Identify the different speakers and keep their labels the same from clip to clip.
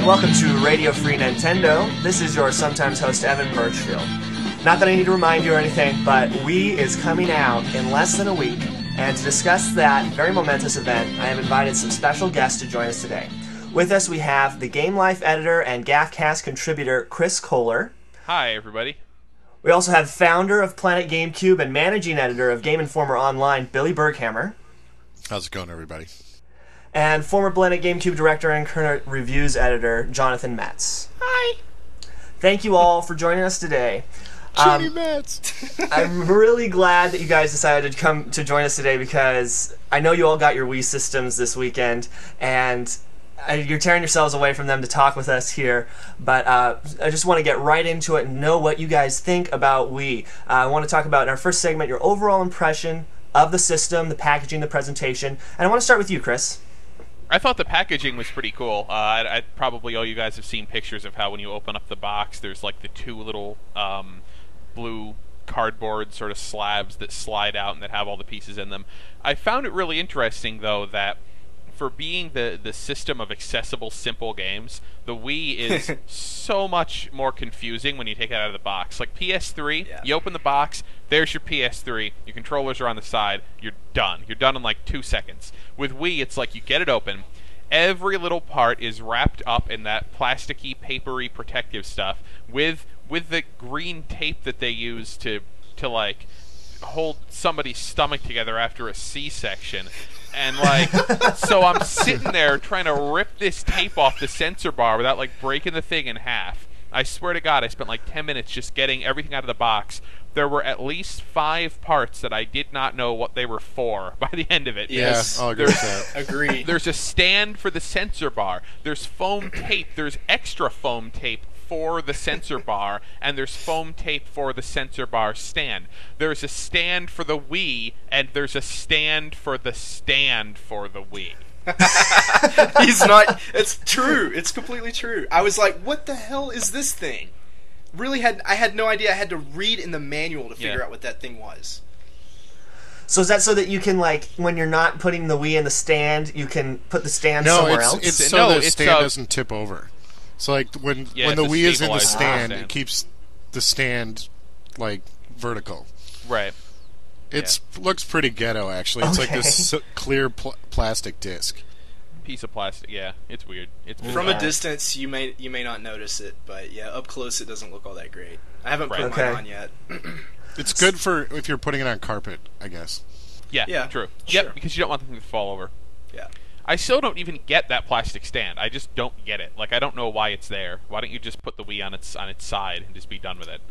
Speaker 1: welcome to Radio Free Nintendo. This is your sometimes host, Evan Birchfield. Not that I need to remind you or anything, but Wii is coming out in less than a week, and to discuss that very momentous event, I have invited some special guests to join us today. With us, we have the Game Life editor and GAFcast contributor, Chris Kohler.
Speaker 2: Hi, everybody.
Speaker 1: We also have founder of Planet GameCube and managing editor of Game Informer Online, Billy Berghammer.
Speaker 3: How's it going, everybody?
Speaker 1: And former Planet GameCube director and current reviews editor, Jonathan Metz.
Speaker 2: Hi.
Speaker 1: Thank you all for joining us today.
Speaker 3: Johnny Metz!
Speaker 1: I'm really glad that you guys decided to come to join us today because I know you all got your Wii systems this weekend, and you're tearing yourselves away from them to talk with us here, but I just want to get right into it and know what you guys think about Wii. I want to talk about, in our first segment, your overall impression of the system, the packaging, the presentation, and I want to start with you, Chris.
Speaker 2: I thought the packaging was pretty cool. Probably all you guys have seen pictures of how when you open up the box, there's like the two little blue cardboard sort of slabs that slide out and that have all the pieces in them. I found it really interesting, though, that for being the system of accessible, simple games, the Wii is so much more confusing when you take it out of the box. Like PS3, You open the box, there's your PS3, your controllers are on the side, you're done. You're done in like 2 seconds. With Wii, it's like you get it open, every little part is wrapped up in that plasticky, papery, protective stuff with the green tape that they use to like hold somebody's stomach together after a C-section. And like, so I'm sitting there trying to rip this tape off the sensor bar without like breaking the thing in half. I swear to God, I spent like 10 minutes just getting everything out of the box. There were at least 5 parts that I did not know what they were for by the end of it.
Speaker 3: Yes, I'll agree with that.
Speaker 4: Agreed.
Speaker 2: There's a stand for the sensor bar. There's foam tape. There's extra foam tape for the sensor bar, and there's foam tape for the sensor bar stand. There's a stand for the Wii, and there's a stand for the stand for the Wii.
Speaker 4: He's not. It's true. It's completely true. I was like, what the hell is this thing? I had no idea. I had to read in the manual to figure out what that thing was.
Speaker 1: So is that so that you can, like, when you're not putting the Wii in the stand, you can put the stand somewhere else?
Speaker 3: It's so the stand doesn't tip over. So, like, when the Wii is in the stand, it keeps the stand, like, vertical.
Speaker 2: Right.
Speaker 3: It looks pretty ghetto, actually. It's like this clear plastic disc.
Speaker 2: Piece of plastic, yeah. It's weird. It's
Speaker 4: From a distance, you may not notice it, but yeah, up close it doesn't look all that great. I haven't put mine on yet.
Speaker 3: It's good for if you're putting it on carpet, I guess.
Speaker 2: Yeah, true.
Speaker 4: Sure.
Speaker 2: Yep, because you don't want them to fall over.
Speaker 4: Yeah.
Speaker 2: I still don't even get that plastic stand. I just don't get it. Like, I don't know why it's there. Why don't you just put the Wii on its side and just be done with it?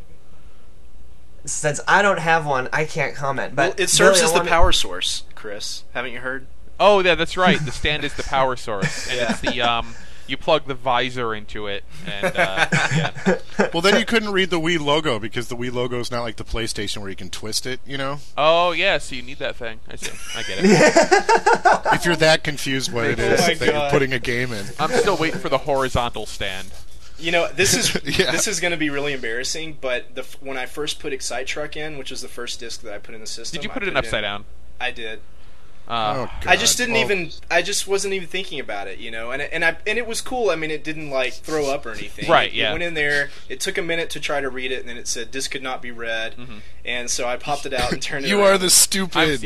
Speaker 1: Since I don't have one, I can't comment. But
Speaker 4: it serves as the power source, Chris. Haven't you heard?
Speaker 2: Oh, yeah, that's right. The stand is the power source, and it's the you plug the visor into it, and
Speaker 3: Well, then you couldn't read the Wii logo because the Wii logo is not like the PlayStation where you can twist it, you know?
Speaker 2: Oh, yeah, so you need that thing. I see. I get it.
Speaker 3: If you're that confused what it is that you're putting a game in.
Speaker 2: I'm still waiting for the horizontal stand.
Speaker 4: You know, this is going to be really embarrassing, but when I first put Excite Truck in, which was the first disc that I put in the system...
Speaker 2: Did you put it in upside down?
Speaker 4: I did.
Speaker 3: Oh, God.
Speaker 4: I just didn't even. I just wasn't even thinking about it, you know. And it was cool. I mean, it didn't like throw up or anything.
Speaker 2: Right.
Speaker 4: It went in there. It took a minute to try to read it, and then it said this could not be read. Mm-hmm. And so I popped it out and turned it.
Speaker 3: You
Speaker 4: around.
Speaker 3: are the stupid.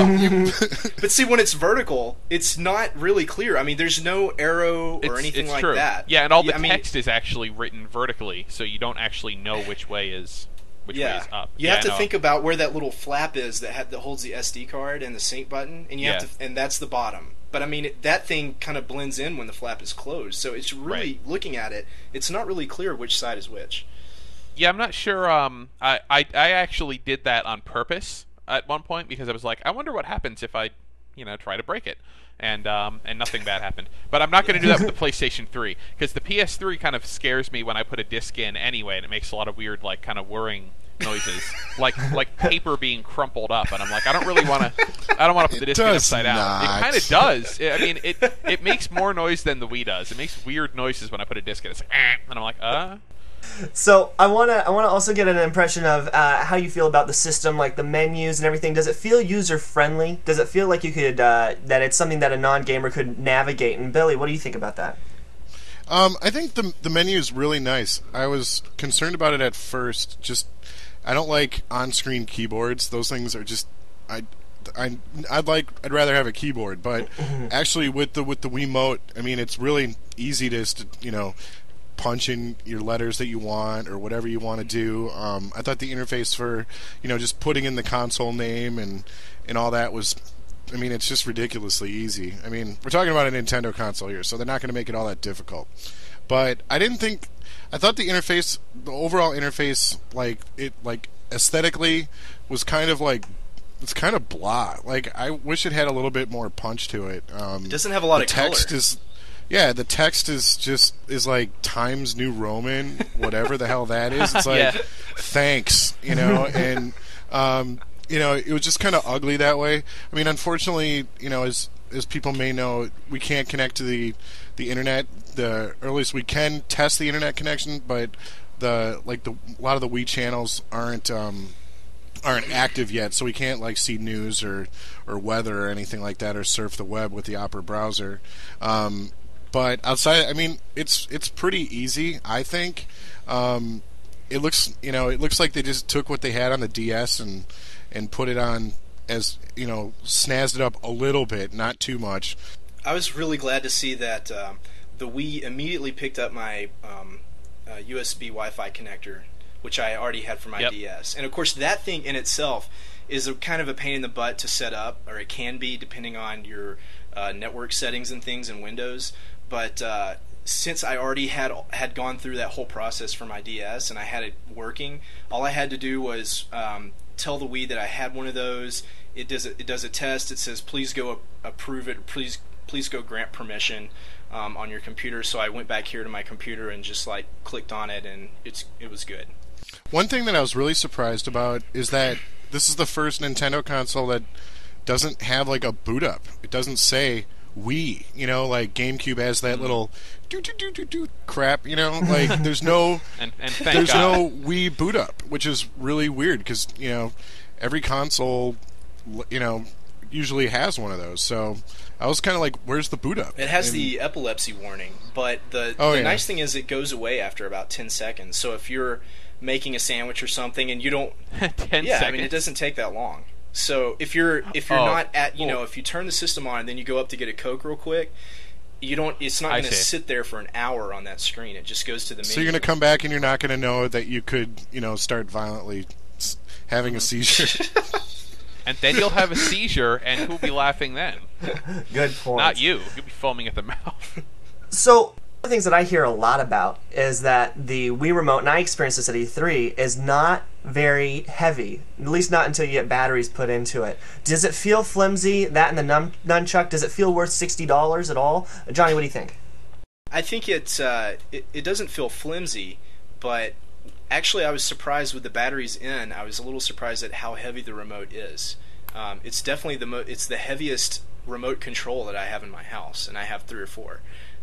Speaker 4: But see, when it's vertical, it's not really clear. I mean, there's no arrow or anything like
Speaker 2: true.
Speaker 4: that.
Speaker 2: Yeah, and all the text is actually written vertically, so you don't actually know which way is. Which way is up.
Speaker 4: You have to think about where that little flap is that holds the SD card and the sync button, and you have to, and that's the bottom. But I mean, that thing kind of blends in when the flap is closed, so it's really looking at it. It's not really clear which side is which.
Speaker 2: Yeah, I'm not sure. I actually did that on purpose at one point because I was like, I wonder what happens if I, try to break it. And nothing bad happened. But I'm not going to do that with the PlayStation 3 because the PS3 kind of scares me when I put a disc in anyway, and it makes a lot of weird, like, kind of whirring noises, like paper being crumpled up. And I'm like, I don't want to put the disc in upside down. It kind of does. I mean, it makes more noise than the Wii does. It makes weird noises when I put a disc in. It's like, and I'm like,
Speaker 1: So I wanna also get an impression of how you feel about the system, like the menus and everything. Does it feel user friendly? Does it feel like you could that it's something that a non gamer could navigate? And Billy, what do you think about that?
Speaker 3: I think the menu is really nice. I was concerned about it at first. I don't like on-screen keyboards. Those things are just I'd rather have a keyboard. But actually, with the Wiimote, I mean, it's really easy to punch in your letters that you want or whatever you want to do. I thought the interface for just putting in the console name and all that was. I mean, it's just ridiculously easy. I mean, we're talking about a Nintendo console here, so they're not going to make it all that difficult. But I thought the overall interface, aesthetically, was kind of it's kind of blah. Like, I wish it had a little bit more punch to it.
Speaker 4: It doesn't have a lot of
Speaker 3: text
Speaker 4: color.
Speaker 3: The text is like Times New Roman, whatever the hell that is. It's like, thanks, and. It was just kind of ugly that way. I mean, unfortunately, as people may know, we can't connect to the internet. Or at least we can test the internet connection, but a lot of the Wii channels aren't active yet, so we can't see news or weather or anything like that, or surf the web with the Opera browser. But outside, I mean, it's pretty easy, I think. It looks like they just took what they had on the DS and put it on as, snazzed it up a little bit, not too much.
Speaker 4: I was really glad to see that the Wii immediately picked up my USB Wi-Fi connector, which I already had for my DS. And of course, that thing in itself is kind of a pain in the butt to set up, or it can be, depending on your network settings and things in Windows. But since I already had gone through that whole process for my DS and I had it working, all I had to do was tell the Wii that I had one of those. It does a test. It says, please go approve it, or please go grant permission on your computer. So I went back here to my computer and just clicked on it, and it was good.
Speaker 3: One thing that I was really surprised about is that this is the first Nintendo console that doesn't have a boot up. It doesn't say Wii, like GameCube has that little do crap, there's no
Speaker 2: and
Speaker 3: there's no Wii boot up, which is really weird because every console usually has one of those. So I was kind of like, where's the boot up?
Speaker 4: It has the epilepsy warning, but the nice thing is it goes away after about 10 seconds. So if you're making a sandwich or something and you don't
Speaker 2: 10 seconds.
Speaker 4: I mean, it doesn't take that long. So if you're not at if you turn the system on and then you go up to get a Coke real quick, it's not going to sit there for an hour on that screen. It just goes to the menu.
Speaker 3: So you're going to come back and you're not going to know that you could start violently having a seizure.
Speaker 2: And then you'll have a seizure, and who'll be laughing then?
Speaker 1: Good point.
Speaker 2: Not you. You'll be foaming at the mouth.
Speaker 1: So, one of the things that I hear a lot about is that the Wii Remote, and I experienced this at E3, is not very heavy, at least not until you get batteries put into it. Does it feel flimsy, that and the nunchuck? Does it feel worth $60 at all? Johnny, what do you think?
Speaker 4: I think it doesn't feel flimsy, but actually I was surprised with the batteries in. I was a little surprised at how heavy the remote is. It's definitely it's the heaviest remote control that I have in my house, and I have 3 or 4.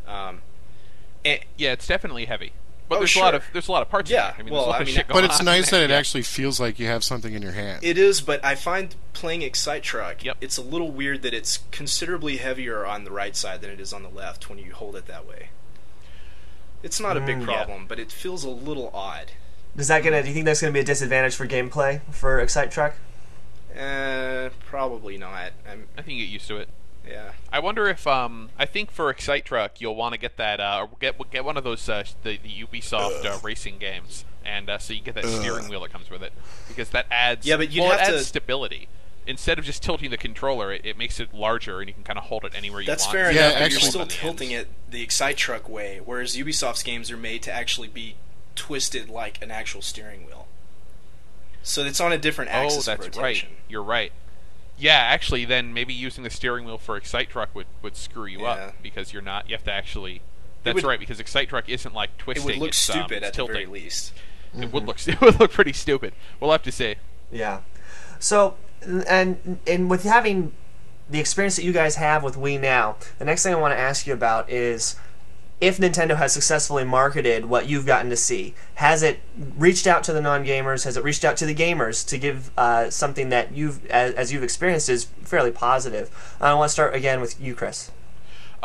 Speaker 2: Yeah, it's definitely heavy. But there's a lot of parts in it. I mean, there's a lot of shit going
Speaker 3: but it's
Speaker 2: on
Speaker 3: nice that it actually feels like you have something in your hand.
Speaker 4: It is, but I find playing Excite Truck, it's a little weird that it's considerably heavier on the right side than it is on the left when you hold it that way. It's not a big problem, but it feels a little odd.
Speaker 1: Do you think that's going to be a disadvantage for gameplay for Excite Truck?
Speaker 4: Probably not.
Speaker 2: I think you get used to it.
Speaker 4: Yeah.
Speaker 2: I wonder if I think for Excite Truck you'll want to get that get one of those the Ubisoft racing games, and so you get that steering wheel that comes with it, because that adds
Speaker 4: it
Speaker 2: adds stability. Instead of just tilting the controller, it makes it larger, and you can kind of hold it anywhere you want.
Speaker 4: That's fair enough. But you're still tilting it the Excite Truck way, whereas Ubisoft's games are made to actually be twisted like an actual steering wheel. So it's on a different axis of rotation.
Speaker 2: Right. You're right. Yeah, actually, then maybe using the steering wheel for Excite Truck would screw you up, because you have to actually. That's right, because Excite Truck isn't like twisting.
Speaker 4: It would look stupid at
Speaker 2: tilting.
Speaker 4: the very least.
Speaker 2: It would look pretty stupid. We'll have to see.
Speaker 1: Yeah. So, and with having the experience that you guys have with Wii now, the next thing I want to ask you about is, if Nintendo has successfully marketed what you've gotten to see, has it reached out to the non-gamers? Has it reached out to the gamers to give something that as you've experienced is fairly positive? I want to start again with you, Chris.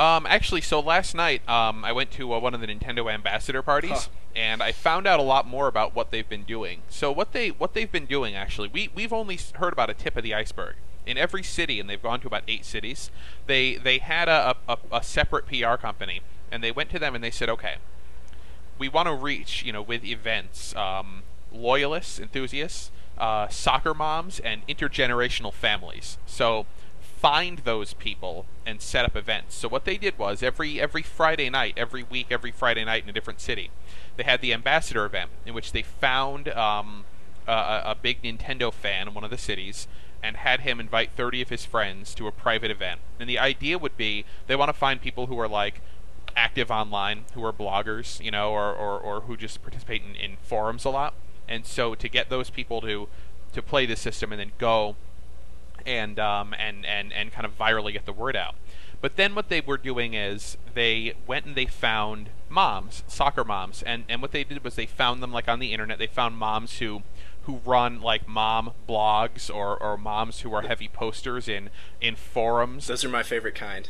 Speaker 2: Actually, so last night I went to one of the Nintendo ambassador parties, and I found out a lot more about what they've been doing. So what they've been doing, actually, we've only heard about a tip of the iceberg. In every city, and they've gone to about 8 cities, they had a separate PR company, and they went to them and they said, okay, we want to reach, with events, loyalists, enthusiasts, soccer moms, and intergenerational families. So find those people and set up events. So what they did was every Friday night, every week, every Friday night in a different city, they had the ambassador event in which they found a big Nintendo fan in one of the cities and had him invite 30 of his friends to a private event. And the idea would be they want to find people who are like active online, who are bloggers, or who just participate in forums a lot. And so to get those people to play this system and then go and kind of virally get the word out. But then what they were doing is they went and they found moms, soccer moms, and what they did was they found them like on the internet. They found moms who run like mom blogs or moms who are heavy posters in forums.
Speaker 4: Those are my favorite kind.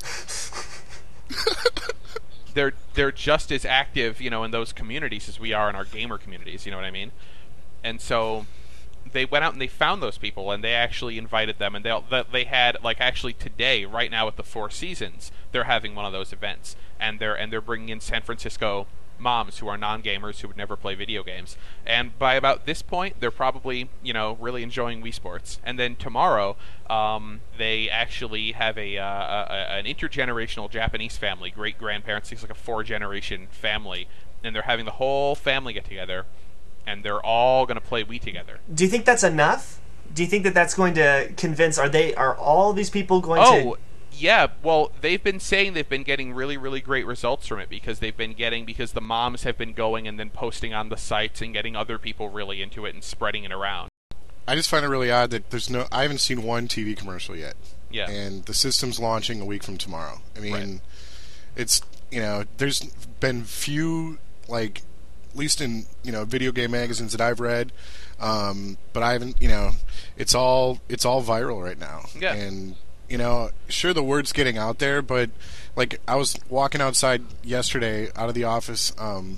Speaker 2: They're just as active, in those communities as we are in our gamer communities, you know what I mean? And so they went out and they found those people, and they actually invited them, and they had, like, actually today, right now at the Four Seasons, they're having one of those events, and they're bringing in San Francisco moms who are non-gamers who would never play video games. And by about this point, they're probably, really enjoying Wii Sports. And then tomorrow, they actually have an intergenerational Japanese family, great-grandparents. It's like a 4-generation family, and they're having the whole family get together, and they're all going to play Wii together.
Speaker 1: Do you think that's enough? Do you think that that's going to convince? Are all these people going to?
Speaker 2: Yeah, well, they've been saying they've been getting really, really great results from it because the moms have been going and then posting on the sites and getting other people really into it and spreading it around.
Speaker 3: I just find it really odd that I haven't seen one TV commercial yet.
Speaker 2: Yeah.
Speaker 3: And the system's launching a week from tomorrow. I mean,
Speaker 2: right.
Speaker 3: It's, there's been few, like, at least in, video game magazines that I've read, but I haven't, it's all viral right now.
Speaker 2: Yeah.
Speaker 3: And sure, the word's getting out there, but like I was walking outside yesterday out of the office,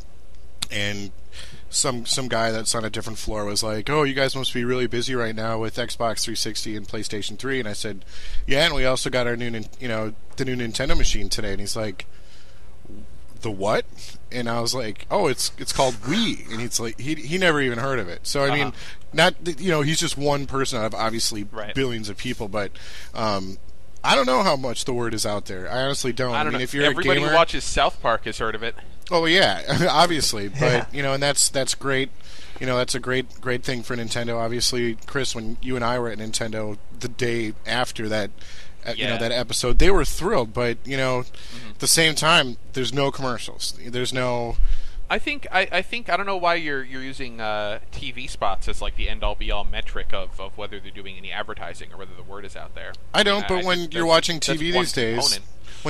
Speaker 3: and some guy that's on a different floor was like, "Oh, you guys must be really busy right now with Xbox 360 and PlayStation 3." And I said, "Yeah, and we also got our new, the new Nintendo machine today." And he's like, "The what?" And I was like, "Oh, it's called Wii." And he's like, he never even heard of it. So I mean, not he's just one person out of obviously billions of people, but I don't know how much the word is out there. I honestly don't.
Speaker 2: I mean,
Speaker 3: if you're
Speaker 2: everybody
Speaker 3: a gamer
Speaker 2: who watches South Park has heard of it.
Speaker 3: Oh yeah, obviously, but and that's great. That's a great thing for Nintendo. Obviously, Chris, when you and I were at Nintendo the day after that. That episode, they were thrilled, but at the same time, there's no commercials. There's no.
Speaker 2: I think I don't know why you're using TV spots as like the end all be all metric of whether they're doing any advertising or whether the word is out there.
Speaker 3: I don't, but when you're watching TV these days,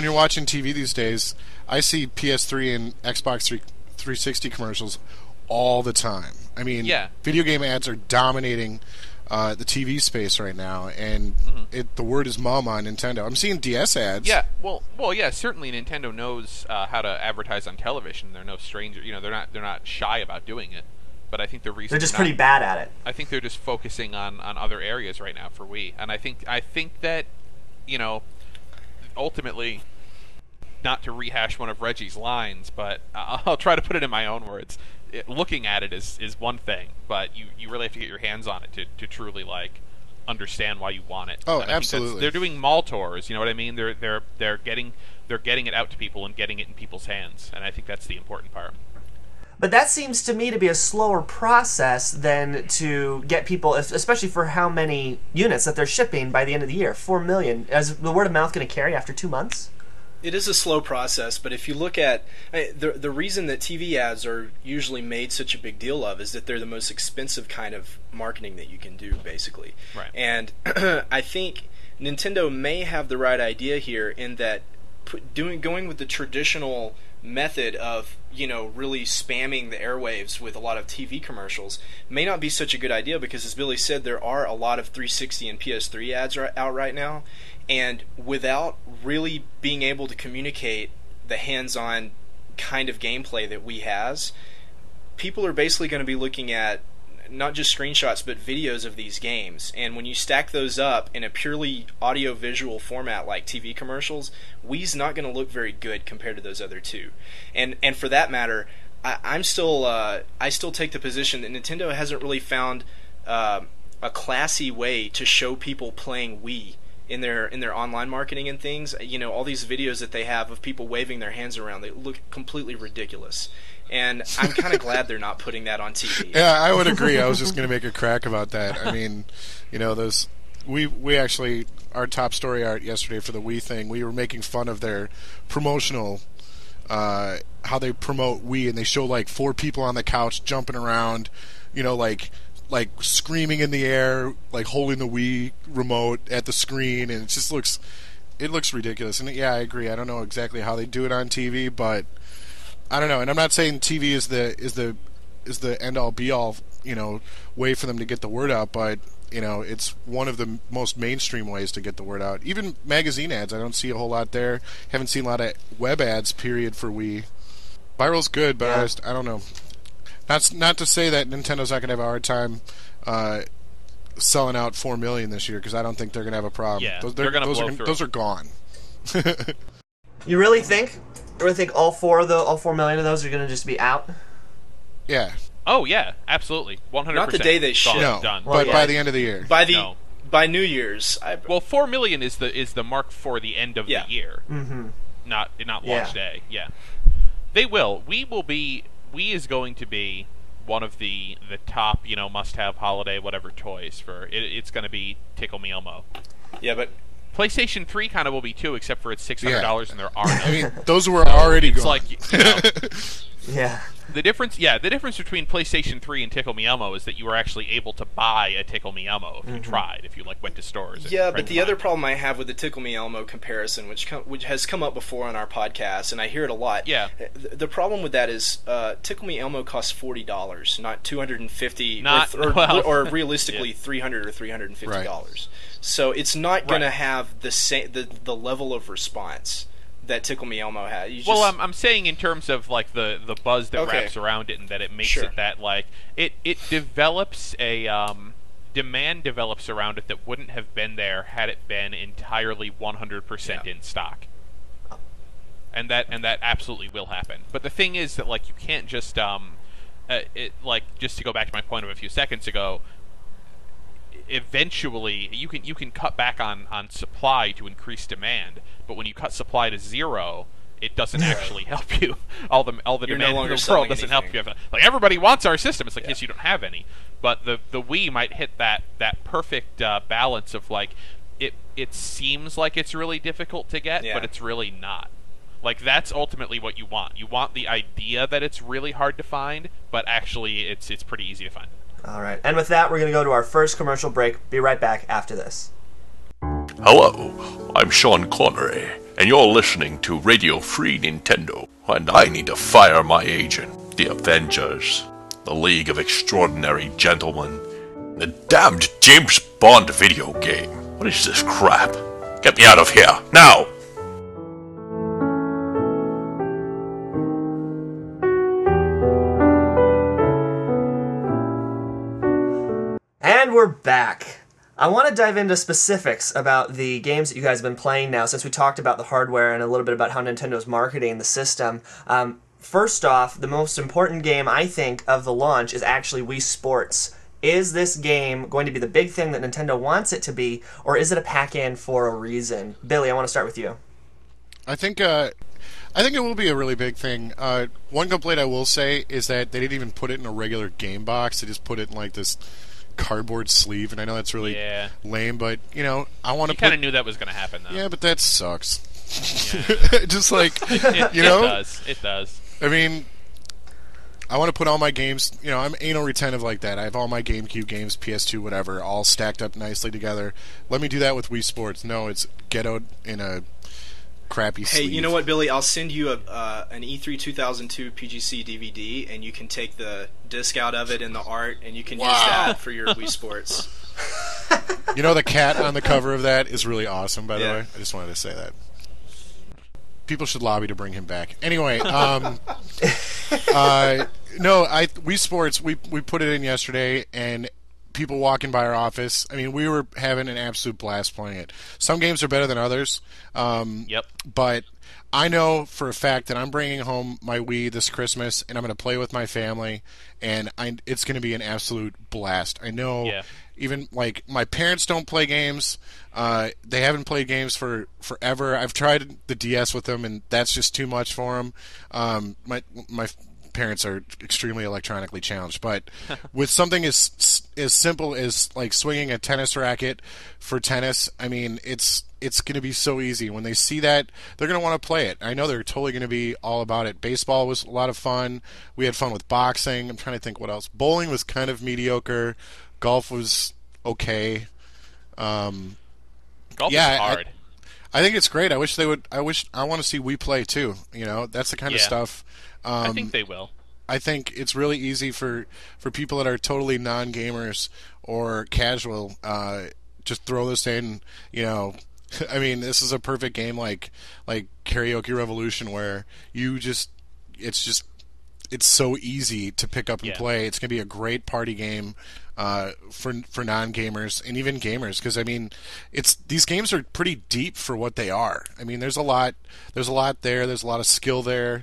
Speaker 3: I see PS3 and Xbox 360 commercials all the time. I mean, video game ads are dominating the TV space right now, and the word is mom on Nintendo. I'm seeing DS ads.
Speaker 2: Yeah, well, yeah. Certainly, Nintendo knows how to advertise on television. They're no stranger. They're not shy about doing it. But I think the reason
Speaker 1: they're just pretty bad at it.
Speaker 2: I think they're just focusing on other areas right now for Wii, and I think that ultimately, not to rehash one of Reggie's lines, but I'll try to put it in my own words. Looking at it is one thing, but you really have to get your hands on it to truly like understand why you want it.
Speaker 3: Oh, absolutely.
Speaker 2: They're doing mall tours, you know what I mean? They're getting it out to people and getting it in people's hands, and I think that's the important part.
Speaker 1: But that seems to me to be a slower process than to get people, especially for how many units that they're shipping by the end of the year. 4 million. Is the word of mouth going to carry after 2 months?
Speaker 4: It is a slow process, but if you look at the reason that TV ads are usually made such a big deal of is that they're the most expensive kind of marketing that you can do, basically.
Speaker 2: Right.
Speaker 4: And I think Nintendo may have the right idea here in that going with the traditional method of, really spamming the airwaves with a lot of TV commercials may not be such a good idea, because as Billy said, there are a lot of 360 and PS3 ads out right now, and without really being able to communicate the hands-on kind of gameplay that Wii has, people are basically going to be looking at not just screenshots but videos of these games, and when you stack those up in a purely audio-visual format like TV commercials, Wii's not going to look very good compared to those other two. And for that matter, I still take the position that Nintendo hasn't really found a classy way to show people playing Wii in their online marketing and things. All these videos that they have of people waving their hands around, they look completely ridiculous. And I'm kind of glad they're not putting that on TV.
Speaker 3: Yeah, I would agree. I was just going to make a crack about that. I mean, those we actually, our top story art yesterday for the Wii thing, we were making fun of their promotional, how they promote Wii, and they show like 4 people on the couch jumping around, like screaming in the air, like holding the Wii remote at the screen, and it looks ridiculous. And yeah, I agree. I don't know exactly how they do it on TV, but I don't know. And I'm not saying TV is the end all be all, way for them to get the word out, but it's one of the most mainstream ways to get the word out. Even magazine ads, I don't see a whole lot there. Haven't seen a lot of web ads, period, for Wii. Viral's good, but I don't know. Not to say that Nintendo's not going to have a hard time selling out 4 million this year, because I don't think they're going to have a problem.
Speaker 2: Yeah, they're going to blow through.
Speaker 3: Those are gone.
Speaker 1: You really think all 4 million of those are going to just be out?
Speaker 3: Yeah.
Speaker 2: Oh yeah, absolutely, 100%.
Speaker 4: Not the day they ship.
Speaker 3: No,
Speaker 2: done.
Speaker 3: But by the end of the year.
Speaker 4: By New Year's.
Speaker 2: 4 million is the mark for the end of the year.
Speaker 1: Mm-hmm.
Speaker 2: Not launch day. Yeah. They will. Wii is going to be one of the top, must-have holiday whatever toys for it. It's going to be Tickle Me Elmo.
Speaker 4: Yeah, but
Speaker 2: PlayStation 3 kind of will be too, except for it's $600 and there are none.
Speaker 3: I mean, those were already
Speaker 2: it's
Speaker 3: gone.
Speaker 2: Like,
Speaker 1: yeah.
Speaker 2: The difference between PlayStation 3 and Tickle Me Elmo is that you were actually able to buy a Tickle Me Elmo if you tried, if you went to stores.
Speaker 4: Yeah, but the other problem I have with the Tickle Me Elmo comparison, which has come up before on our podcast, and I hear it a lot.
Speaker 2: Yeah.
Speaker 4: The problem with that is Tickle Me Elmo costs $40, not $250, or realistically $300 or $350.
Speaker 3: Right.
Speaker 4: So it's not going to have the level of response that Tickle Me Elmo had.
Speaker 2: I'm saying in terms of like the buzz that wraps around it, and that it makes it that like it develops a demand develops around it that wouldn't have been there had it been entirely 100% in stock. And that absolutely will happen. But the thing is that like you can't just just to go back to my point of a few seconds ago, eventually you can cut back on supply to increase demand, but when you cut supply to 0, it doesn't actually help you. All the demand in the world doesn't help you. Like, everybody wants our system. It's like, yes, you don't have any. But the Wii might hit that perfect balance of like it seems like it's really difficult to get, but it's really not. Like, that's ultimately what you want. You want the idea that it's really hard to find, but actually it's pretty easy to find.
Speaker 1: All right. And with that, we're going to go to our first commercial break. Be right back after this.
Speaker 5: Hello, I'm Sean Connery, and you're listening to Radio Free Nintendo. And I need to fire my agent, the Avengers, the League of Extraordinary Gentlemen, the damned James Bond video game. What is this crap? Get me out of here, now!
Speaker 1: And we're back. I want to dive into specifics about the games that you guys have been playing now, since we talked about the hardware and a little bit about how Nintendo's marketing the system. First off, the most important game, I think, of the launch is actually Wii Sports. Is this game going to be the big thing that Nintendo wants it to be, or is it a pack-in for a reason? Billy, I want to start with you.
Speaker 3: I think it will be a really big thing. One complaint I will say is that they didn't even put it in a regular game box. They just put it in like this cardboard sleeve, and I know that's really lame, but I want to.
Speaker 2: You kind of knew that was going to happen, though.
Speaker 3: Yeah, but that sucks.
Speaker 2: Yeah.
Speaker 3: Just like
Speaker 2: it does.
Speaker 3: I mean, I want to put all my games. I'm anal retentive like that. I have all my GameCube games, PS2, whatever, all stacked up nicely together. Let me do that with Wii Sports. No, it's ghettoed in a crappy
Speaker 4: Hey,
Speaker 3: sleeve.
Speaker 4: you know what, Billy? I'll send you an E3 2002 PGC DVD, and you can take the disc out of it and the art, and you can use that for your Wii Sports.
Speaker 3: You know, the cat on the cover of that is really awesome, by the way. I just wanted to say that. People should lobby to bring him back. Anyway, no, Wii Sports, we put it in yesterday, and people walking by our office, I mean, we were having an absolute blast playing it. Some games are better than others. But I know for a fact that I'm bringing home my Wii this Christmas, and I'm going to play with my family, and it's going to be an absolute blast. I know even, like, my parents don't play games. They haven't played games for forever. I've tried the DS with them, and that's just too much for them. My parents are extremely electronically challenged, but with something as simple as like swinging a tennis racket for tennis, I mean, it's going to be so easy. When they see that, they're going to want to play it. I know they're totally going to be all about it. Baseball was a lot of fun. We had fun with boxing. I'm trying to think what else. Bowling was kind of mediocre. Golf was okay.
Speaker 2: Golf is hard.
Speaker 3: I think it's great. I want to see Wii play too. You know, that's the kind of stuff.
Speaker 2: I think they will.
Speaker 3: I think it's really easy for people that are totally non-gamers or casual. Just throw this in. You know, I mean, this is a perfect game like Karaoke Revolution, where it's so easy to pick up and play. It's going to be a great party game for non-gamers and even gamers, because I mean, these games are pretty deep for what they are. I mean, there's a lot there. There's a lot of skill there.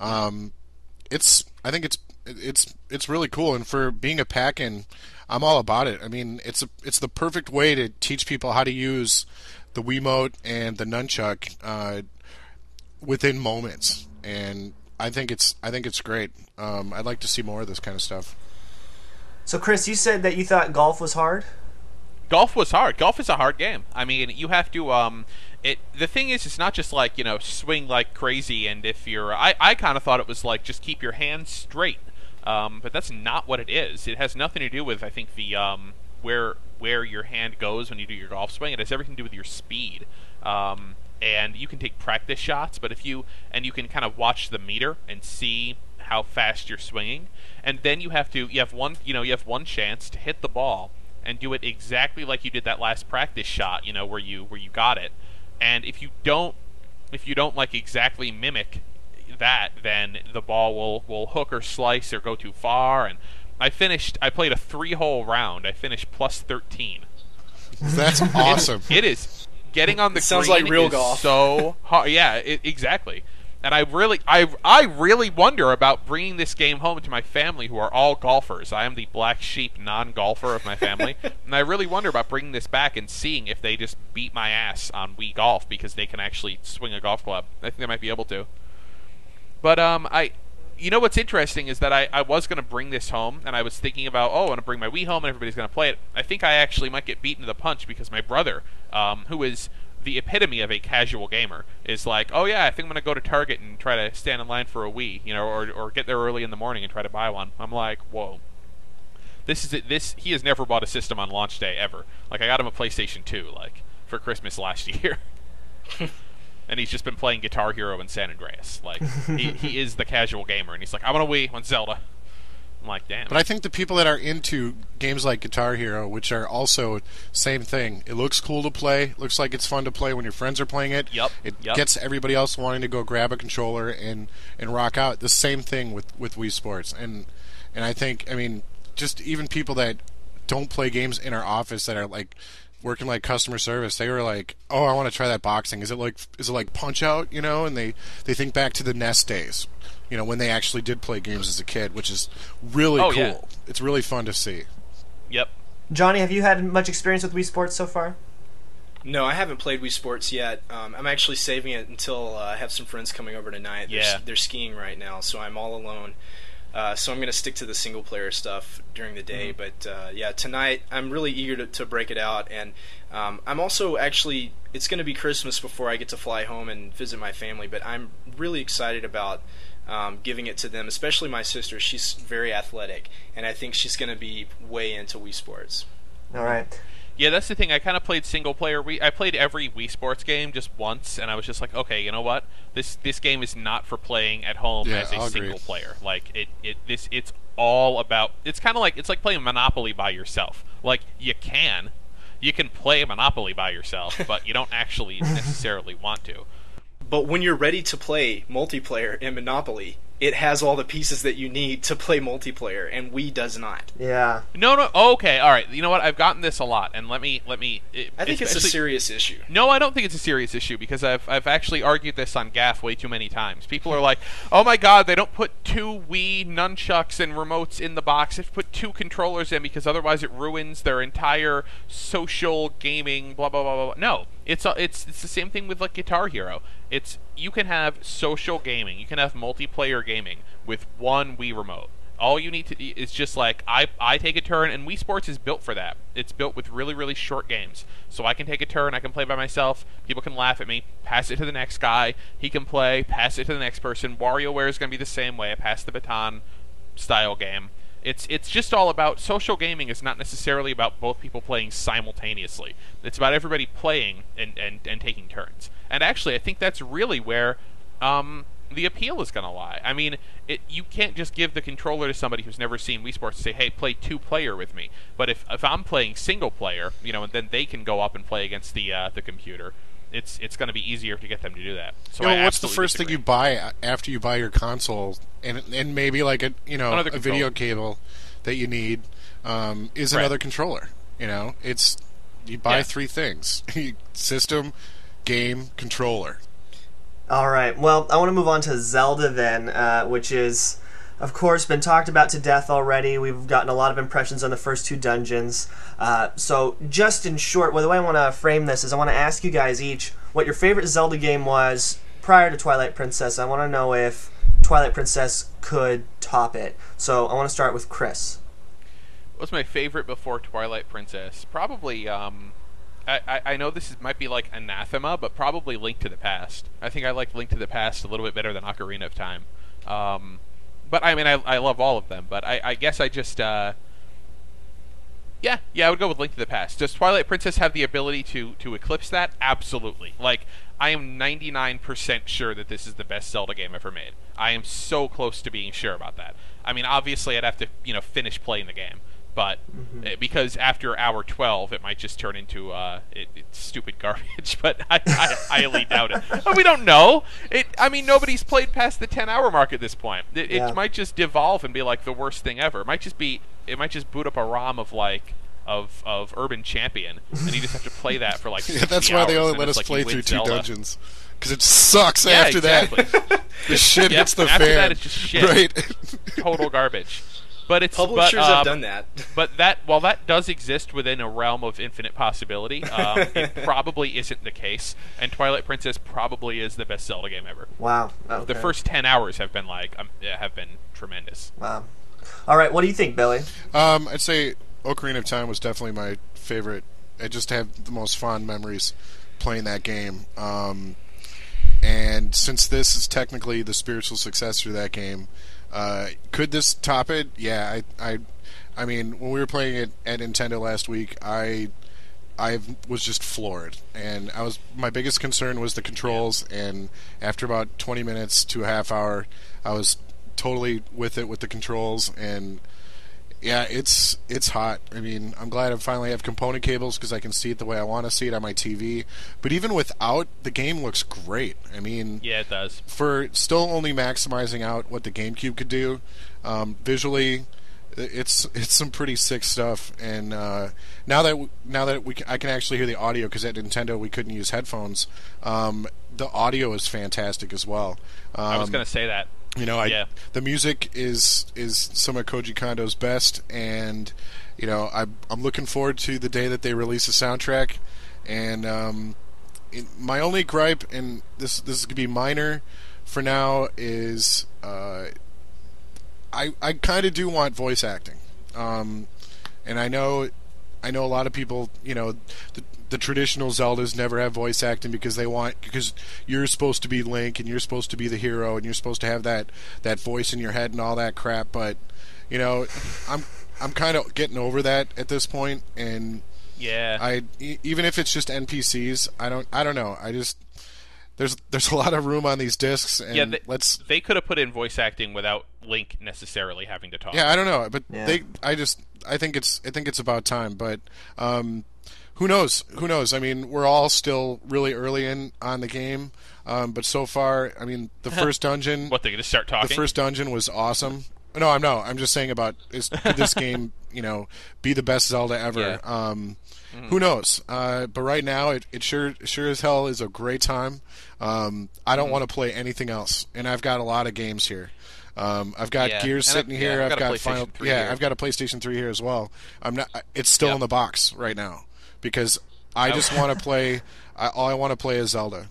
Speaker 3: I think it's really cool, and for being a pack-in, I'm all about it. I mean, it's the perfect way to teach people how to use the Wiimote and the nunchuck within moments, and I think it's great. I'd like to see more of this kind of stuff.
Speaker 1: So, Chris, you said that you thought golf was hard?
Speaker 2: Golf was hard. Golf is a hard game. I mean, you have to the thing is, it's not just like, you know, swing like crazy, and if you're I kind of thought it was like just keep your hands straight. But that's not what it is. It has nothing to do with, I think, the where your hand goes when you do your golf swing. It has everything to do with your speed. And you can take practice shots, but you can kind of watch the meter and see how fast you're swinging, and then you have one chance to hit the ball and do it exactly like you did that last practice shot, you know, where you got it. And if you don't like exactly mimic that, then the ball will hook or slice or go too far. And I played a 3-hole round. I finished plus 13.
Speaker 3: That's awesome.
Speaker 2: It is. Getting on the green
Speaker 4: sounds like real
Speaker 2: is
Speaker 4: golf.
Speaker 2: So hard. Yeah, exactly. And I really wonder about bringing this game home to my family, who are all golfers. I am the black sheep non-golfer of my family, and I really wonder about bringing this back and seeing if they just beat my ass on Wii Golf because they can actually swing a golf club. I think they might be able to. But you know what's interesting is that I was going to bring this home, and I was thinking about, I want to bring my Wii home and everybody's going to play it. I think I actually might get beaten to the punch because my brother, who is the epitome of a casual gamer, is like, oh yeah, I think I'm going to go to Target and try to stand in line for a Wii, you know, or get there early in the morning and try to buy one. I'm like, whoa. He has never bought a system on launch day ever. Like, I got him a PlayStation 2, like, for Christmas last year. And he's just been playing Guitar Hero and San Andreas. Like, he is the casual gamer, and he's like, I want a Wii, I want Zelda. I'm like, damn.
Speaker 3: But I think the people that are into games like Guitar Hero, which are also same thing, it looks cool to play, looks like it's fun to play when your friends are playing it. It gets everybody else wanting to go grab a controller and rock out. The same thing with Wii Sports. And I think, I mean, just even people that don't play games in our office that are like working like customer service, they were like, oh, I want to try that boxing. Is it like Punch Out, you know? And they think back to the NES days, you know, when they actually did play games as a kid, which is really cool. Yeah. It's really fun to see.
Speaker 2: Yep.
Speaker 1: Johnny, have you had much experience with Wii Sports so far?
Speaker 4: No, I haven't played Wii Sports yet. I'm actually saving it until I have some friends coming over tonight. They're skiing right now, so I'm all alone. So I'm going to stick to the single-player stuff during the day. Mm-hmm. But, tonight I'm really eager to break it out. And I'm also actually, it's going to be Christmas before I get to fly home and visit my family. But I'm really excited about giving it to them, especially my sister. She's very athletic, and I think she's going to be way into Wii Sports.
Speaker 1: All right.
Speaker 2: Yeah, that's the thing. I kind of played single player. I played every Wii Sports game just once, and I was just like, okay, you know what? This game is not for playing at home as a single player. Like it's all about. It's kind of like playing Monopoly by yourself. Like you can play Monopoly by yourself, but you don't actually necessarily want to.
Speaker 4: But when you're ready to play multiplayer in Monopoly, it has all the pieces that you need to play multiplayer, and Wii does not.
Speaker 1: Yeah.
Speaker 2: No. Okay. All right. You know what? I've gotten this a lot, and let me.
Speaker 4: I think it's a serious issue.
Speaker 2: No, I don't think it's a serious issue because I've actually argued this on GAF way too many times. People are like, "Oh my God, they don't put 2 Wii nunchucks and remotes in the box. They put 2 controllers in because otherwise it ruins their entire social gaming." Blah blah blah blah. No, it's the same thing with like Guitar Hero. You can have social gaming, you can have multiplayer gaming with 1 Wii remote. All you need to do is just like, I take a turn, and Wii Sports is built for that. It's built with really, really short games. So I can take a turn, I can play by myself, people can laugh at me, pass it to the next guy, he can play, pass it to the next person. WarioWare is going to be the same way, a pass the baton style game. It's just all about, social gaming is not necessarily about both people playing simultaneously. It's about everybody playing and taking turns. And actually, I think that's really where the appeal is going to lie. I mean, you can't just give the controller to somebody who's never seen Wii Sports and say, hey, play 2-player with me. But if I'm playing single player, and then they can go up and play against the computer, it's going to be easier to get them to do that. So
Speaker 3: what's the first thing you buy after you buy your console, and maybe like a video cable that you need is another controller. You buy 3 things: system, game, controller.
Speaker 1: All right. Well, I want to move on to Zelda then, which is, of course, been talked about to death already. We've gotten a lot of impressions on the first 2 dungeons. So just in short, the way I want to frame this is I want to ask you guys each what your favorite Zelda game was prior to Twilight Princess. I want to know if Twilight Princess could top it. So I want to start with Chris.
Speaker 2: What's my favorite before Twilight Princess? Probably, I know this might be like anathema, but probably Link to the Past. I think I like Link to the Past a little bit better than Ocarina of Time. But I mean, I love all of them. But I guess I just, I would go with Link to the Past. Does Twilight Princess have the ability to eclipse that? Absolutely. Like, I am 99% sure that this is the best Zelda game ever made. I am so close to being sure about that. I mean, obviously, I'd have to, finish playing the game. But because after hour 12, it might just turn into it's stupid garbage. But I highly doubt it. But we don't know. I mean, nobody's played past the 10-hour mark at this point. It might just devolve and be like the worst thing ever. It might just boot up a ROM of like of Urban Champion, and you just have to play that for like 60
Speaker 3: that's why
Speaker 2: hours,
Speaker 3: they only let us play through 2 dungeons. Because it sucks after that. The shit hits the
Speaker 2: after
Speaker 3: fan.
Speaker 2: That, it's just shit.
Speaker 3: Right.
Speaker 2: Total garbage. But
Speaker 4: publishers have done that.
Speaker 2: But while that does exist within a realm of infinite possibility, it probably isn't the case. And Twilight Princess probably is the best Zelda game ever.
Speaker 1: Wow. Okay.
Speaker 2: The first 10 hours have been tremendous.
Speaker 1: Wow. All right. What do you think, Billy?
Speaker 3: I'd say Ocarina of Time was definitely my favorite. I just have the most fond memories playing that game. And since this is technically the spiritual successor to that game, could this top it? Yeah, I mean, when we were playing it at Nintendo last week, I was just floored, and my biggest concern was the controls. And after about 20 minutes to a half hour, I was totally with it with the controls. And yeah, it's hot. I mean, I'm glad I finally have component cables because I can see it the way I want to see it on my TV. But even without, the game looks great. I mean,
Speaker 2: yeah, it does. For
Speaker 3: still only maximizing out what the GameCube could do, visually, it's some pretty sick stuff. And now that I can actually hear the audio, because at Nintendo we couldn't use headphones. The audio is fantastic as well.
Speaker 2: I was going to say that.
Speaker 3: The music is some of Koji Kondo's best, and I'm looking forward to the day that they release a soundtrack. And my only gripe, and this is gonna be minor for now, is I kind of do want voice acting, and I know a lot of people, the traditional Zeldas never have voice acting because you're supposed to be Link and you're supposed to be the hero and you're supposed to have that voice in your head and all that crap. But I'm kind of getting over that at this point, and
Speaker 2: Yeah.
Speaker 3: Even if it's just NPCs, I don't know. I just there's a lot of room on these discs, and
Speaker 2: they could have put in voice acting without Link necessarily having to talk.
Speaker 3: Yeah, I don't know, but I think it's about time. But who knows? Who knows? I mean, we're all still really early on the game, but so far, I mean, the first dungeon.
Speaker 2: What, they're going to start talking?
Speaker 3: The first dungeon was awesome. No, I'm just saying could this game, be the best Zelda ever? Yeah. Who knows? But right now, it sure as hell is a great time. I don't want to play anything else, and I've got a lot of games here. I've got Gears sitting here. I've got Final. I've got a PlayStation 3 here as well. It's still in the box right now because I just want to play. All I want to play is Zelda.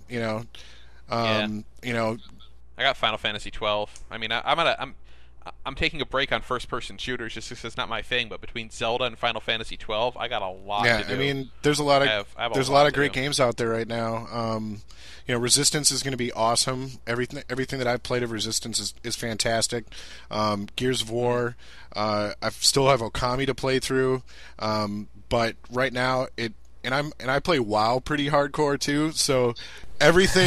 Speaker 3: I
Speaker 2: got Final Fantasy 12. I mean, I'm taking a break on first-person shooters just because it's not my thing. But between Zelda and Final Fantasy 12, I got a lot to do. Yeah,
Speaker 3: I mean, there's a lot of great games out there right now. Resistance is going to be awesome. Everything that I've played of Resistance is fantastic. Gears of War, I still have Okami to play through, but right now I play WoW pretty hardcore too. So everything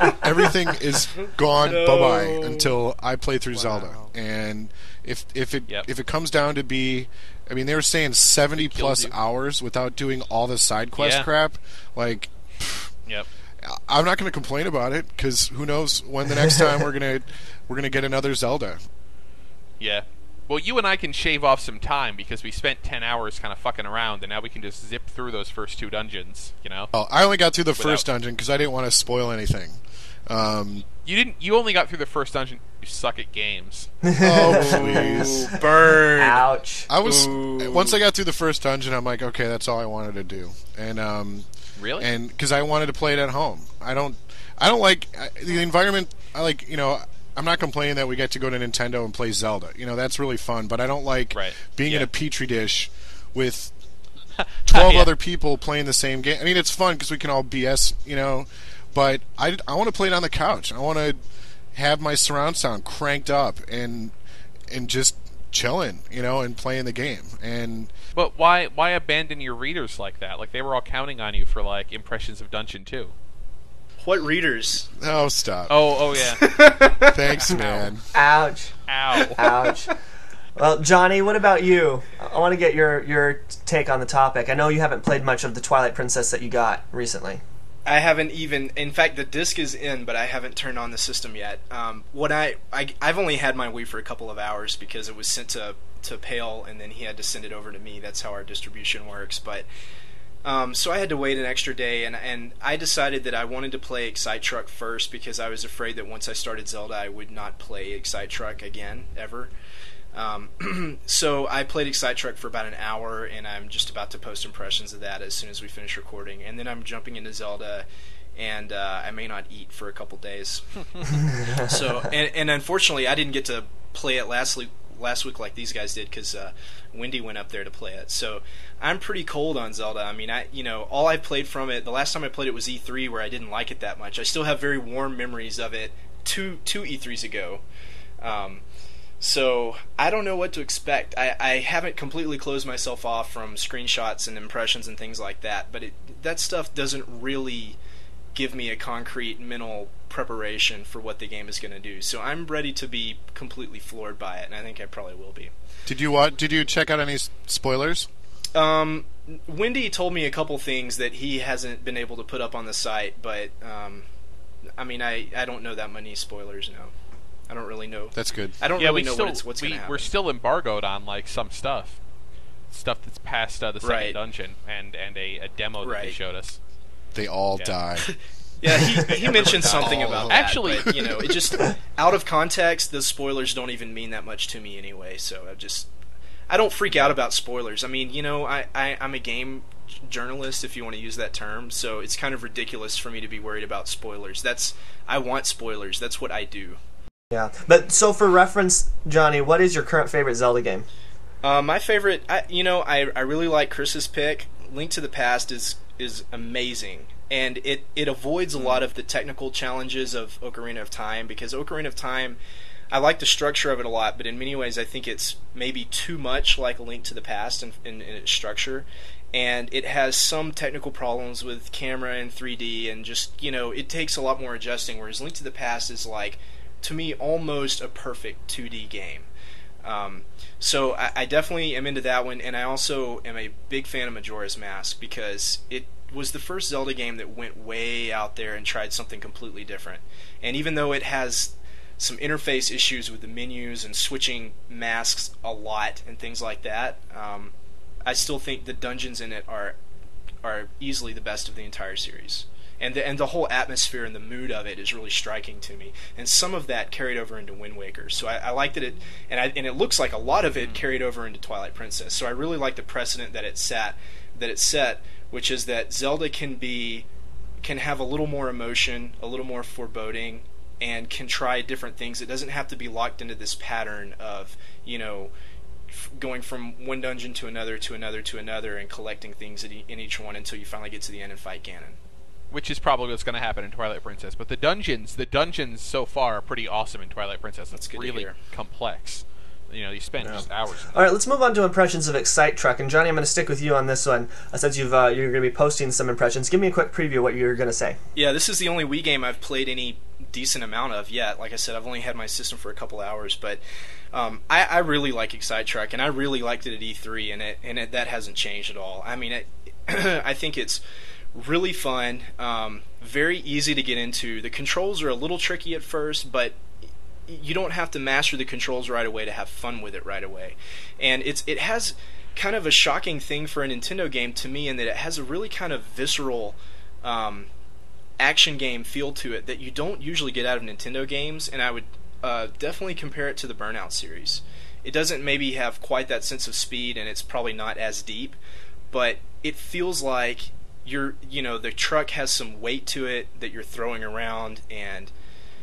Speaker 3: is gone bye until I play through Zelda. And if it comes down to be, I mean, they were saying 70 plus hours without doing all the side quest crap, like.
Speaker 2: Yep.
Speaker 3: I'm not going to complain about it because who knows when the next time we're gonna get another Zelda.
Speaker 2: Yeah. Well, you and I can shave off some time because we spent 10 hours kind of fucking around, and now we can just zip through those first 2 dungeons.
Speaker 3: Oh, I only got through the first dungeon because I didn't want to spoil anything.
Speaker 2: You didn't. You only got through the first dungeon. You suck at games.
Speaker 3: Oh please,
Speaker 4: burn!
Speaker 3: Ouch! Once I got through the first dungeon, I'm like, okay, that's all I wanted to do, and
Speaker 2: Really?
Speaker 3: And because I wanted to play it at home. I don't like the environment. I'm not complaining that we get to go to Nintendo and play Zelda. That's really fun. But I don't like being in a petri dish with 12 other people playing the same game. I mean, it's fun because we can all BS, But I want to play it on the couch. I want to have my surround sound cranked up and just chilling, and playing the game.
Speaker 2: But why abandon your readers like that? Like, they were all counting on you for impressions of Dungeon 2.
Speaker 4: What readers?
Speaker 3: Oh, stop.
Speaker 2: Oh yeah.
Speaker 3: Thanks, man.
Speaker 1: Ouch.
Speaker 2: Ow.
Speaker 1: Ouch. Well, Johnny, what about you? I want to get your take on the topic. I know you haven't played much of the Twilight Princess that you got recently.
Speaker 4: I haven't even. In fact, the disc is in, but I haven't turned on the system yet. I've only had my Wii for a couple of hours because it was sent to Pale, and then he had to send it over to me. That's how our distribution works. But so I had to wait an extra day, and I decided that I wanted to play Excite Truck first because I was afraid that once I started Zelda, I would not play Excite Truck again ever. So I played Excite Truck for about an hour, and I'm just about to post impressions of that as soon as we finish recording. And then I'm jumping into Zelda, and I may not eat for a couple days. So, and unfortunately, I didn't get to play it last week like these guys did because Wendy went up there to play it. So I'm pretty cold on Zelda. I mean, all I played from it, the last time I played it was E3, where I didn't like it that much. I still have very warm memories of it two E3s ago. So I don't know what to expect. I haven't completely closed myself off from screenshots and impressions and things like that, but that stuff doesn't really give me a concrete mental preparation for what the game is going to do. So I'm ready to be completely floored by it, and I think I probably will be.
Speaker 3: Did you check out any spoilers?
Speaker 4: Wendy told me a couple things that he hasn't been able to put up on the site, but I mean, I don't know that many spoilers now. I don't really know.
Speaker 3: That's good.
Speaker 4: I don't really know what's going to happen.
Speaker 2: We're still embargoed on some stuff that's past the second dungeon and a demo that they showed us.
Speaker 3: They all die.
Speaker 4: Yeah, he mentioned something about that. Actually, but, it just out of context, the spoilers don't even mean that much to me anyway. So I don't freak out about spoilers. I mean, I'm a game journalist, if you want to use that term. So it's kind of ridiculous for me to be worried about spoilers. I want spoilers. That's what I do.
Speaker 1: Yeah, but so for reference, Johnny, what is your current favorite Zelda game?
Speaker 4: My favorite, I really like Chris's pick. Link to the Past is amazing, and it avoids a lot of the technical challenges of Ocarina of Time, because Ocarina of Time, I like the structure of it a lot, but in many ways I think it's maybe too much like A Link to the Past in its structure. and it has some technical problems with camera and 3D, and just, it takes a lot more adjusting, whereas Link to the Past is like, to me, almost a perfect 2D game. So I definitely am into that one, and I also am a big fan of Majora's Mask, because it was the first Zelda game that went way out there and tried something completely different. And even though it has some interface issues with the menus and switching masks a lot and things like that, I still think the dungeons in it are easily the best of the entire series. And the whole atmosphere and the mood of it is really striking to me. And some of that carried over into Wind Waker. So I like that and it looks like a lot of it carried over into Twilight Princess. So I really like the precedent that it set, which is that Zelda can have a little more emotion, a little more foreboding, and can try different things. It doesn't have to be locked into this pattern of, going from one dungeon to another to another to another and collecting things in each one until you finally get to the end and fight Ganon.
Speaker 2: Which is probably what's going to happen in Twilight Princess. But the dungeons so far are pretty awesome in Twilight Princess. It's really complex. You spend just hours.
Speaker 1: All right, let's move on to impressions of Excite Truck. And Johnny, I'm going to stick with you on this one, since you're going to be posting some impressions. Give me a quick preview of what you're going to say.
Speaker 4: Yeah, this is the only Wii game I've played any decent amount of yet. Like I said, I've only had my system for a couple hours, but I really like Excite Truck, and I really liked it at E3, and that hasn't changed at all. I mean, I think it's really fun, very easy to get into. The controls are a little tricky at first, but you don't have to master the controls right away to have fun with it right away. And it has kind of a shocking thing for a Nintendo game to me, in that it has a really kind of visceral action game feel to it that you don't usually get out of Nintendo games, and I would definitely compare it to the Burnout series. It doesn't maybe have quite that sense of speed, and it's probably not as deep, but it feels like the truck has some weight to it that you're throwing around, and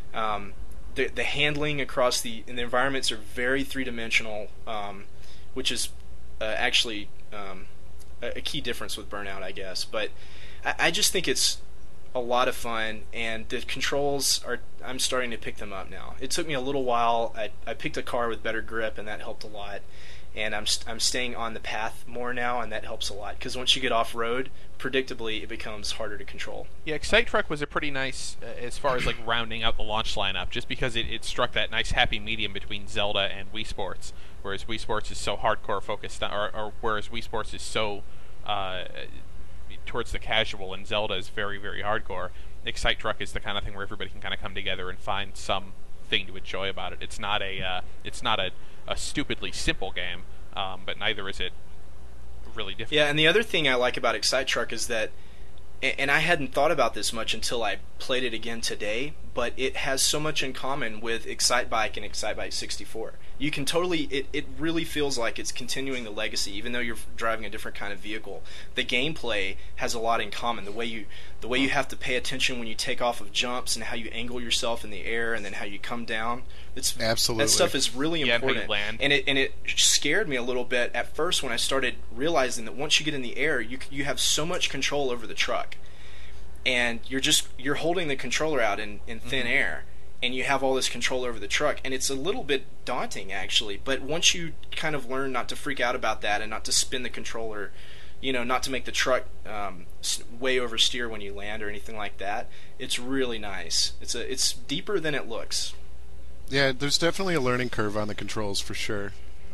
Speaker 4: the handling across the environments are very three-dimensional, which is actually a key difference with Burnout, I guess. But I just think it's a lot of fun, and the controls I'm starting to pick them up now. It took me a little while. I picked a car with better grip, and that helped a lot. And I'm staying on the path more now, and that helps a lot, because once you get off-road, predictably, it becomes harder to control.
Speaker 2: Yeah, Excite Truck was a pretty nice, as far as like rounding out the launch lineup, just because it struck that nice happy medium between Zelda and Wii Sports, whereas Wii Sports is so hardcore focused, or whereas Wii Sports is so towards the casual, and Zelda is very, very hardcore. Excite Truck is the kind of thing where everybody can kind of come together and find some thing to enjoy about it. It's not a stupidly simple game, but neither is it really difficult.
Speaker 4: Yeah, and the other thing I like about Excite Truck is that, and I hadn't thought about this much until I played it again today, but it has so much in common with Excite Bike and Excite Bike 64. You can totally, it really feels like it's continuing the legacy, even though you're driving a different kind of vehicle. The gameplay has a lot in common. The way you have to pay attention when you take off of jumps, and how you angle yourself in the air, and then how you come down.
Speaker 3: Absolutely.
Speaker 4: That stuff is really important. And it scared me a little bit at first when I started realizing that once you get in the air, you have so much control over the truck, and you're holding the controller out in thin air, and you have all this control over the truck, and it's a little bit daunting, actually. But once you kind of learn not to freak out about that, and not to spin the controller, not to make the truck way oversteer when you land or anything like that, it's really nice. It's deeper than it looks.
Speaker 3: Yeah, there's definitely a learning curve on the controls for sure.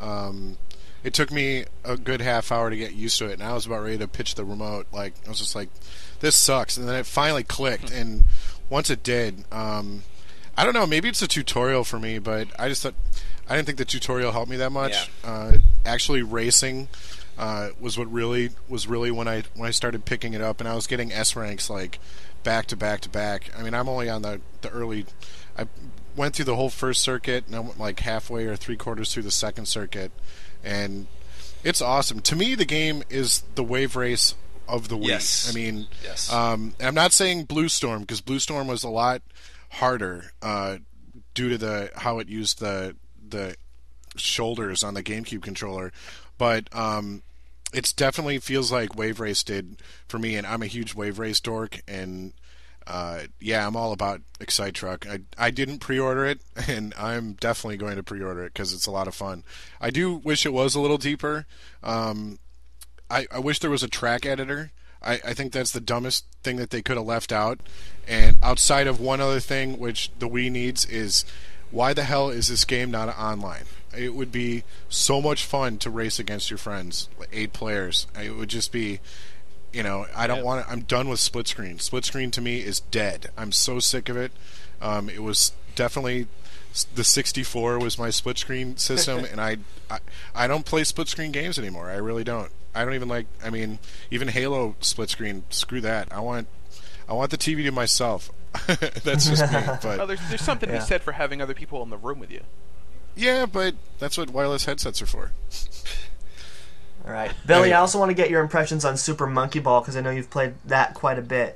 Speaker 3: It took me a good half hour to get used to it, and I was about ready to pitch the remote. I was just like, this sucks. And then it finally clicked, and once it did, I don't know, maybe it's a tutorial for me, but I didn't think the tutorial helped me that much.
Speaker 4: Yeah.
Speaker 3: Actually racing was really when I started picking it up, and I was getting S ranks back to back to back. I mean, I'm only on the early. I went through the whole first circuit, and I went halfway or 3/4 through the second circuit, and it's awesome. To me, the game is the wave race of the Wii.
Speaker 4: Yes.
Speaker 3: I mean,
Speaker 4: yes.
Speaker 3: I'm not saying Blue Storm, because Blue Storm was a lot harder due to how it used the shoulders on the GameCube controller, but it definitely feels like Wave Race did for me, and I'm a huge Wave Race dork, and I'm all about Excite Truck. I didn't pre-order it, and I'm definitely going to pre-order it because it's a lot of fun. I do wish it was a little deeper. I wish there was a track editor. I think that's the dumbest thing that they could have left out. And outside of one other thing, which the Wii needs, is why the hell is this game not online? It would be so much fun to race against your friends, 8 players. It would just be, I don't want to. I'm done with split screen. Split screen to me is dead. I'm so sick of it. It was definitely the 64 was my split screen system, and I don't play split screen games anymore. I really don't. I don't even like. I mean, even Halo split screen. Screw that. I want the TV to myself. That's just me. But
Speaker 2: well, there's something to be said for having other people in the room with you.
Speaker 3: Yeah, but that's what wireless headsets are for.
Speaker 1: All right, Billy. I also want to get your impressions on Super Monkey Ball because I know you've played that quite a bit.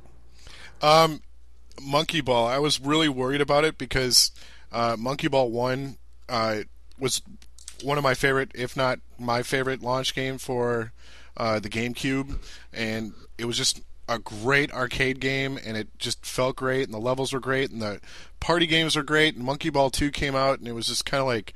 Speaker 3: Monkey Ball. I was really worried about it because Monkey Ball 1 was one of my favorite, if not my favorite, launch game for the GameCube, and it was just a great arcade game, and it just felt great, and the levels were great, and the party games were great, and Monkey Ball 2 came out, and it was just kind of like,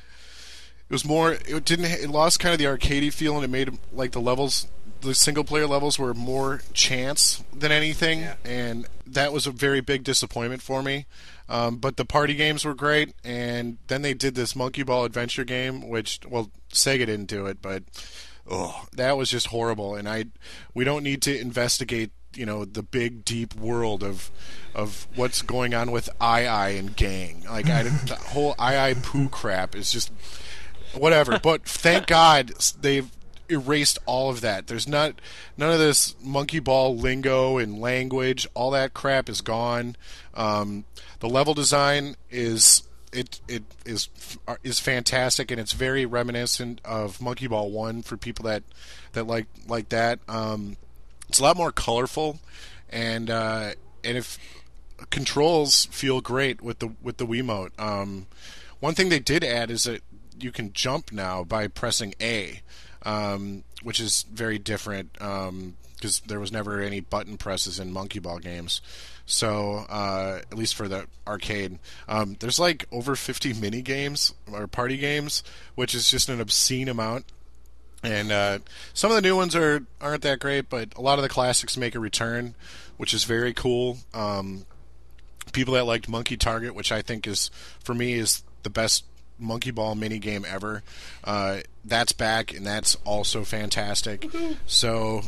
Speaker 3: it lost kind of the arcadey feel, and it made like the single player levels were more chance than anything, and that was a very big disappointment for me. But the party games were great, and then they did this Monkey Ball Adventure game, which, well, Sega didn't do it, but that was just horrible. And we don't need to investigate, the big deep world of what's going on with II and gang. Like the whole II poo crap is just whatever. But thank God they've erased all of that. There's none of this Monkey Ball lingo and language. All that crap is gone. The level design is fantastic, and it's very reminiscent of Monkey Ball 1 for people that like that. It's a lot more colorful, and if controls feel great with the Wiimote. One thing they did add is that you can jump now by pressing A, which is very different because there was never any button presses in Monkey Ball games. So, at least for the arcade, there's like over 50 mini games or party games, which is just an obscene amount. And some of the new ones aren't that great, but a lot of the classics make a return, which is very cool. People that liked Monkey Target, which I think is the best Monkey Ball mini game ever, that's back, and that's also fantastic. Mm-hmm. So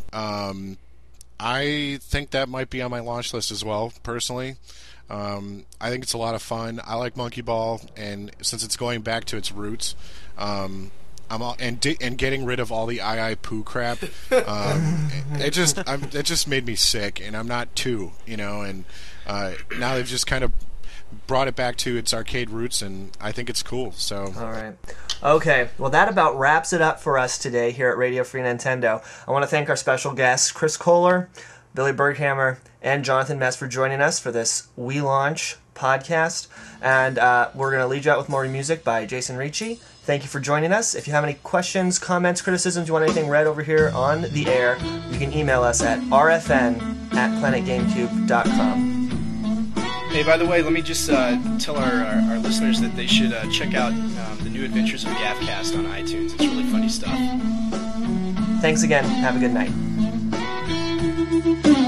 Speaker 3: I think that might be on my launch list as well, personally. I think it's a lot of fun. I like Monkey Ball, and since it's going back to its roots, and getting rid of all the II poo crap, it just made me sick, and I'm not 2, and now they've just kind of brought it back to its arcade roots, and I think it's cool. So
Speaker 1: all right, okay, well, that about wraps it up for us today here at Radio Free Nintendo. I want to thank our special guests, Chris Kohler, Billy Berghammer, and Jonathan Mess for joining us for this Wii Launch podcast, and we're going to lead you out with more music by Jason Ricci. Thank you for joining us. If you have any questions, comments, criticisms, you want anything read over here on the air, you can email us at rfn@planetgamecube.com.
Speaker 4: Hey, by the way, let me just tell our listeners that they should check out the new Adventures of Gaffcast on iTunes. It's really funny stuff.
Speaker 1: Thanks again. Have a good night.